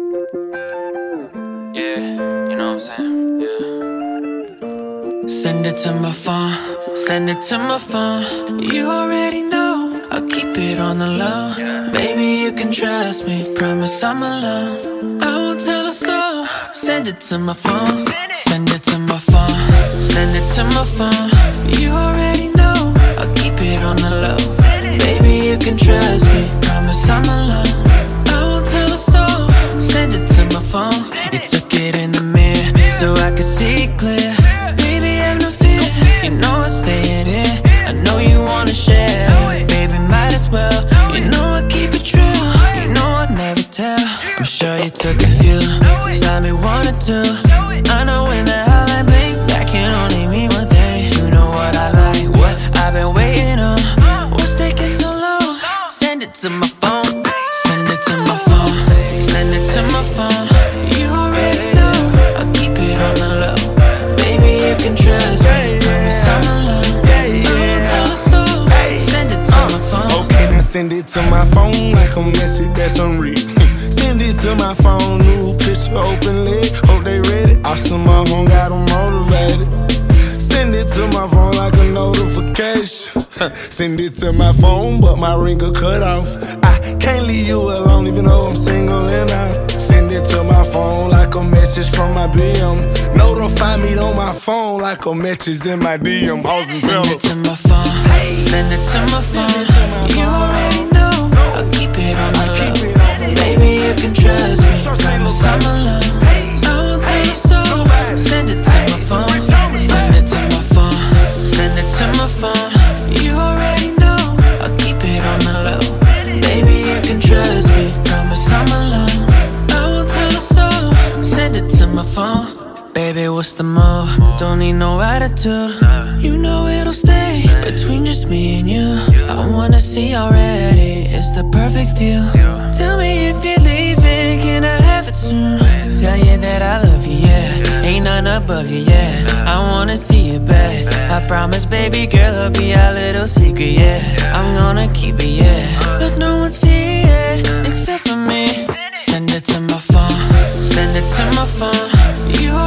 Yeah, you know what I'm saying? Yeah. Send it to my phone, send it to my phone. You already know, I'll keep it on the low. Baby, you can trust me, promise I'm alone. I won't tell a soul. Send it to my phone, send it to my phone, send it to my phone. You already know, I'll keep it on the low. Baby, you can trust me, promise I'm alone. I won't tell a soul. Send it to my phone. You took it in the mirror so I could see clear. Baby, have no fear, you know I'm staying here. I know you wanna share, baby, might as well. You know I keep it true, you know I'd never tell. I'm sure you took a few, saw me wanna do. I know when the hell I blink, that can only mean one thing. You know what I like, what I've been waiting on. What's taking so long? Send it to my phone, send it to my phone, send it to my phone. You already know, I'll keep it on the low. Baby, you can trust me, promise I'm alone. I won't tell a soul. Send it to my phone. Okay, now send it to my phone like a message that's unread. Send it to my phone, new picture openly. Hope they read it. Awesome, my phone got them motivated. Send it to my phone like a notification. Send it to my phone, but my ringer cut off. I can't leave you alone even though I'm single and out. Send it to my phone like a message from my BM. Notify me on my phone like a message in my DM. Send it to my phone, send it to my phone. You already know, I'll keep it on the low. Baby, you can trust me, promise I'm alone. I won't tell a soul. Send it to my phone, send it to my phone, send it to my phone. You already know, I'll keep it on the low. Baby, you can trust me, promise I'm alone. I won't tell a soul. Send it to my phone. Baby, what's the move? Don't need no attitude. You know it'll stay between just me and you. I wanna see already, it's the perfect view. Tell me if you're leaving, can I have it soon? Tell you that I love you, yeah. Ain't none above you, yeah. I wanna see you back. I promise, baby girl, it'll be our little secret, yeah. I'm gonna keep it, yeah. Let no one see it except for me. Send it to my phone, send it to my phone. You